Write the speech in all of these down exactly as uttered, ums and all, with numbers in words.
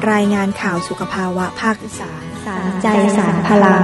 รายงานข่าวสุขภาวะภาคอีสานสารใจสารพลัง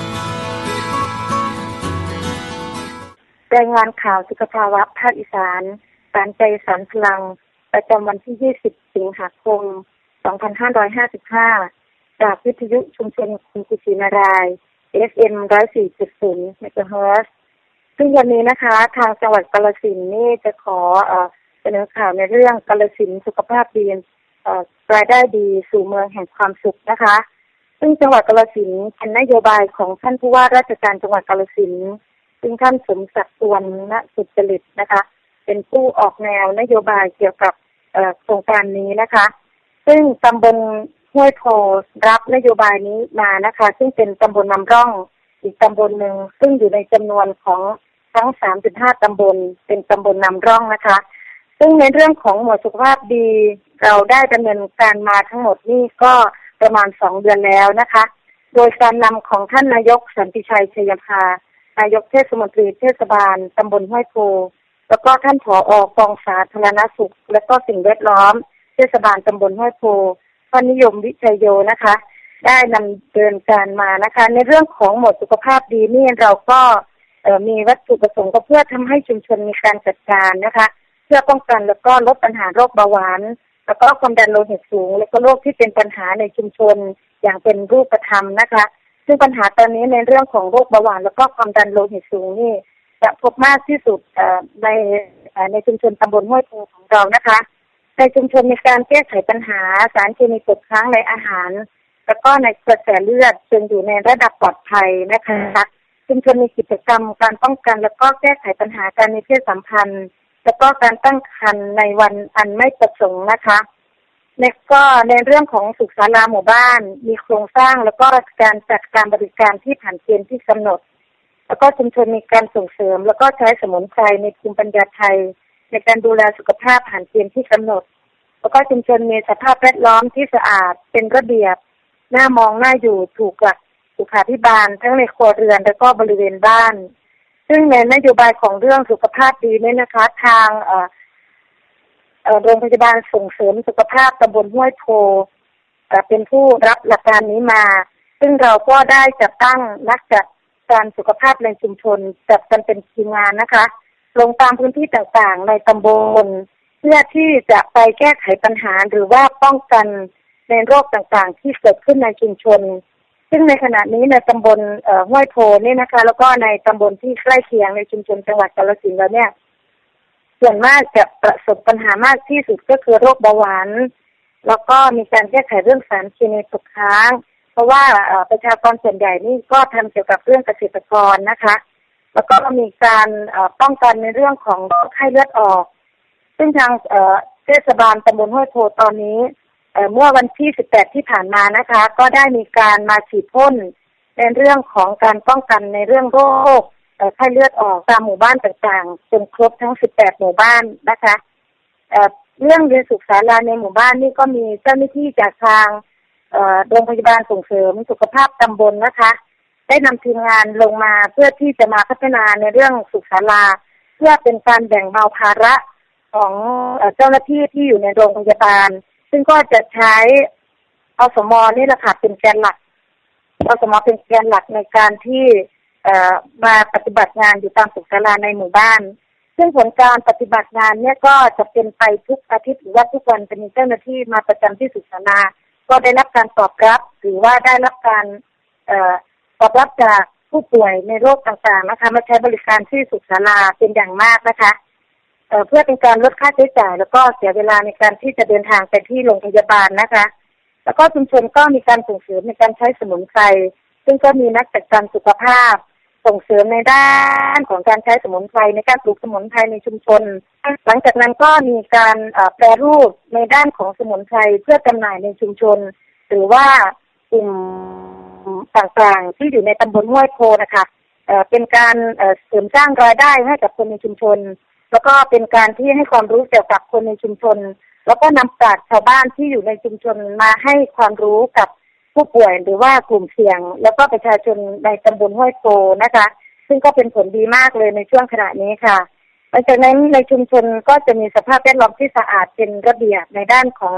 รายงานข่าวสุขภาวะภาคอีสานสารใจสารพลังประจำวันที่ยี่สิบสิงหาคมสองพันห้าร้อยห้าสิบห้าจากวิทยุชุมชนคุณกุชินาราย เอฟ เอ็ม หนึ่งร้อยสี่จุดศูนย์ เมกะเฮิรตซ์ซึ่งวันนี้นะคะทางจังหวัดกาฬสินธุ์นี่จะขอเอ่อเสนอข่าวในเรื่องกาฬสินธุ์สุขภาพดีเอ่อรายได้ดีสู่เมืองแห่งความสุขนะคะซึ่งจังหวัดกาฬสินธุ์เป็นนโยบายของท่านผู้ว่าราชการจังหวัดกาฬสินธุ์ซึ่งท่านสมศักดิ์สุวรรณสุจริตนะคะเป็นผู้ออกแนวนโยบายเกี่ยวกับโครงการนี้นะคะซึ่งตำบลห้วยโพรับนโยบายนี้มานะคะซึ่งเป็นตำบลนำร่องอีกตำบลหนึ่งซึ่งอยู่ในจำนวนของทั้ง สามจุดห้า ตำบลเป็นตำบลนำร่องนะคะซึ่งในเรื่องของหมวดสุขภาพดีเราได้ดำเนินการมาทั้งหมดนี่ก็ประมาณสองเดือนแล้วนะคะโดยการนำของท่านนายกสันติชัยชัยภานายกเทศมนตรีเทศบาลตำบลห้วยโพแล้วก็ท่านผอ.กองสาธารณสุขและก็สิ่งแวดล้อมเทศบาลตำบลห้วยโพท่านนิยมวิชัยโยนะคะได้นำเดินการมานะคะในเรื่องของหมวดสุขภาพดีนี่เราก็มีวัตถุประสงค์ก็เพื่อทำให้ชุมชนมีการจัดการนะคะเพื่อป้องกันแล้วก็ลดปัญหาโรคเบาหวานแล้วก็ความดันโลหิตสูงและก็โรคที่เป็นปัญหาในชุมชนอย่างเป็นรูปธรรมนะคะซึ่งปัญหาตอนนี้ในเรื่องของโรคเบาหวานแล้วก็ความดันโลหิตสูงนี่จะพบมากที่สุดในในชุมชนตำบลห้วยโพของเรานะคะในชุมชนมีการแก้ไขปัญหาสารเคมีตกค้างในอาหารแล้วก็ในกระแสเลือดจนอยู่ในระดับปลอดภัยนะคะชุมชนมีกิจกรรมการป้องกันแล้วก็แก้ไขปัญหาการมีเพศสัมพันธ์แล้วก็การตั้งครรภ์ในวันอันไม่ประสงค์นะคะในก็ในเรื่องของสุขศาลาหมู่บ้านมีโครงสร้างแล้วก็การจัดการบริการที่ผ่านเกณฑ์ที่กำหนดแล้วก็ชุมชนมีการส่งเสริมแล้วก็ใช้สมุนไพรในภูมิปัญญาไทยในการดูแลสุขภาพผ่านเกณฑ์ที่กำหนดแล้วก็ชุมชนมีสภาพแวดล้อมที่สะอาดเป็นระเบียบน่ามองน่าอยู่ถูกหลักสุขาภิบาลทั้งในครัวเรือนและก็บริเวณบ้านซึ่งในนโยบายของเรื่องสุขภาพดีนี่นะคะทางเอ่อโรงพยาบาลส่งเสริมสุขภาพตำบลห้วยโพเป็นผู้รับหลักการนี้มาซึ่งเราก็ได้จัดตั้งนักจัดการสุขภาพในชุมชนจัดกันเป็นทีมงานนะคะลงตามพื้นที่ต่างๆในตำบลเพื่อที่จะไปแก้ไขปัญหาหรือว่าป้องกันในโรคต่างๆที่เกิดขึ้นในชุมชนซึ่งในขณะนี้ในตำบลห้วยโพนี่นะคะแล้วก็ในตำบลที่ใกล้เคียงในชุมชนจังหวัดกาฬสินธุ์แล้วเนี่ยส่วนมากจะประสบปัญหามากที่สุดก็คือโรคเบาหวานแล้วก็มีการแก้ไขเรื่องสารเคมีตกค้างเพราะว่าประชากรส่วนใหญ่นี่ก็ทำเกี่ยวกับเรื่องเกษตรกรนะคะแล้วก็มีการป้องกันในเรื่องของไข้เลือดออกซึ่งทางเทศบาลตำบลห้วยโพตอนนี้เมื่อวันที่สิบแปดที่ผ่านมานะคะก็ได้มีการมาฉีดพ่นในเรื่องของการป้องกันในเรื่องโรคไข้เลือดออกตามหมู่บ้านต่างๆจนครบทั้งสิบแปดหมู่บ้านนะคะเอ่อเรื่องเรียนสุขศาลาในหมู่บ้านนี่ก็มีเจ้าหน้าที่จากทางเอ่อโรงพยาบาลส่งเสริมสุขภาพตำบลนะคะได้นำทีมงานลงมาเพื่อที่จะมาพัฒนาในเรื่องสุขศาลาเพื่อเป็นการแบ่งเบาภาระของเจ้าหน้าที่ที่อยู่ในโรงพยาบาลซึ่งก็จะใช้อสม.นี่แหละค่ะเป็นแกนหลักอสม.เป็นแกนหลักในการที่มาปฏิบัติงานอยู่ตามสุขศาลาในหมู่บ้านซึ่งผลการปฏิบัติงานเนี่ยก็จะเป็นไปทุกอาทิตย์หรือว่าทุกวันจะมีเจ้าหน้าที่มาประจำที่สุขศาลาก็ได้รับการตอบรับหรือว่าได้รับการตอบรับจากผู้ป่วยในโรคต่างๆนะคะมาใช้บริการที่สุขศาลาเป็นอย่างมากนะคะเอ่อเพื่อเป็นการลดค่าใช้จ่ายแล้วก็เสียเวลาในการที่จะเดินทางไปที่โรงพยาบาลนะคะแล้วก็ชุมชนก็มีการส่งเสริมในการใช้สมุนไพรซึ่งก็มีนักจัดการสุขภาพส่งเสริมในด้านของการใช้สมุนไพรในการปลูกสมุนไพรในชุมชนหลังจากนั้นก็มีการแปรรูปในด้านของสมุนไพรเพื่อจำหน่ายในชุมชนหรือว่ากลุ่มต่างๆที่อยู่ในตำบลห้วยโพนะคะเอ่อเป็นการเอ่อเสริมสร้างรายได้ให้กับคนในชุมชนแล้วก็เป็นการที่ให้ความรู้เกี่ยวกับคนในชุมชนแล้วก็นำปราชญ์ชาวบ้านที่อยู่ในชุมชนมาให้ความรู้กับผู้ป่วยหรือว่ากลุ่มเสี่ยงแล้วก็ประชาชนในตำบลห้วยโพนะคะซึ่งก็เป็นผลดีมากเลยในช่วงขณะนี้ค่ะหลังจากนั้นในชุมชนก็จะมีสภาพแวดล้อมที่สะอาดเป็นระเบียบในด้านของ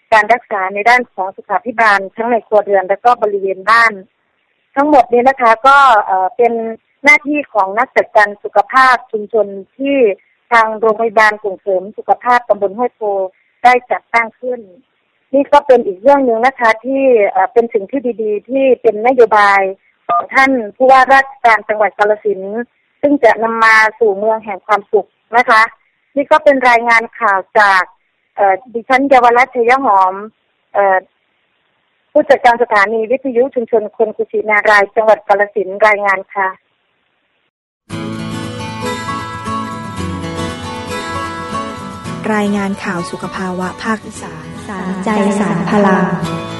การรักษาในด้านของสุขาภิบาลทั้งในครัวเรือนและก็บริเวณบ้านทั้งหมดนี้นะคะก็เป็นหน้าที่ของนักจัดการสุขภาพชุมชนที่ทางโรงพยาบาลส่งเสริมสุขภาพตำบลห้วยโพได้จัดตั้งขึ้นนี่ก็เป็นอีกเรื่องนึงนะคะที่เป็นสิ่งที่ดีๆที่เป็นนโยบายของท่านผู้ว่าราชการจังหวัดกาฬสินธุ์ซึ่งจะนำมาสู่เมืองแห่งความสุขนะคะนี่ก็เป็นรายงานข่าวจากดิฉันเยาวรัตน์ ชัยหอมผู้จัดการสถานีวิทยุชุมชนคนกุชินารายจังหวัดกาฬสินธุ์รายงานค่ะรายงานข่าวสุขภาวะภาคอีสานสารใจสารพลัง